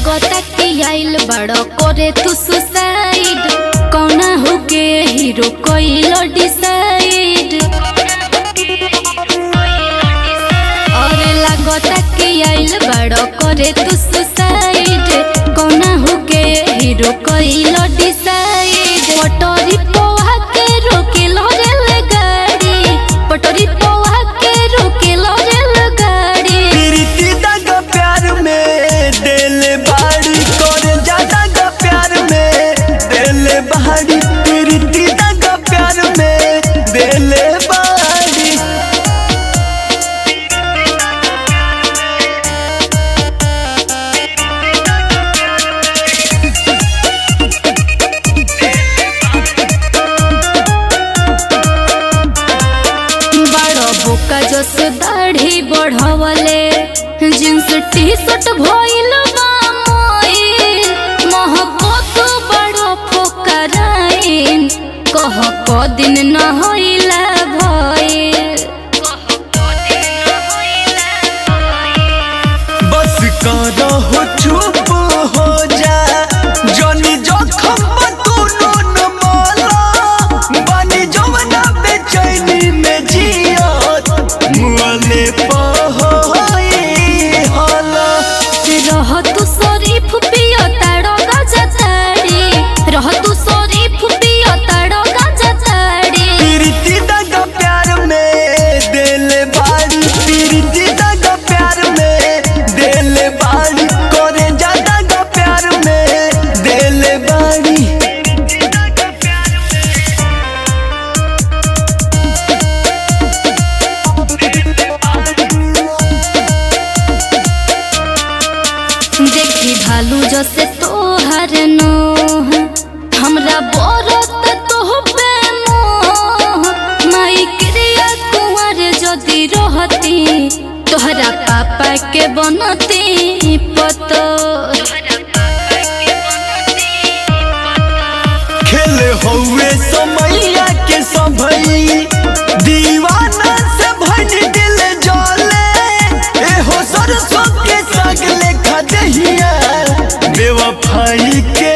लागता कि आइल बड़ो करे तू सुसाइड कौना होके हीरो कोइलो डिसाइड। अरे लागता कि आइल बड़ो करे तू सुसाइड कौना होके हीरो कोइलो डिसाइड। पटरी पोहा के रोकेलो रेल गाड़ी, पटरी पोहा के रोकेलो रेल गाड़ी। प्रीति दागा प्यार में दिल बाड़ी करे ज्यादा प्यार में दिल बाड़ी। प्रीति दागा प्यार में दिल बाड़ी। बड़ो बोका जस दाढ़ी बढ़वले जींस टी शर्ट भइल बा मोइल। महको तू बड़ो फोकराइन कह क दिन न होइला भइल। बस करो हो चुप हो जा जनी जोखम तू न माला। बानी जवना बेचैनी में जियत मुआले पहोई हाला। रह तू शरीफ पियो ताड़ो गाजा ताड़ी, रह तू शरीफ पियो ताड़ो गाजा ताड़ी। प्रीति दागा प्यार में दिल बाड़ी। प्रीति दागा प्यार में दिल बाड़ी करे ज्यादा प्यार में दिल बाड़ी। देखी भालू जसे तोहर नोह हमरा बरत तोह पे मोह। माई क्रिया कुंवर जदि रहती तोहरा पापा के बनती पतो। खेल हुए समैया के सभई दीवाना से भन दिल जले। एहो सरसों के साग लेखा दहिया बेवफाई के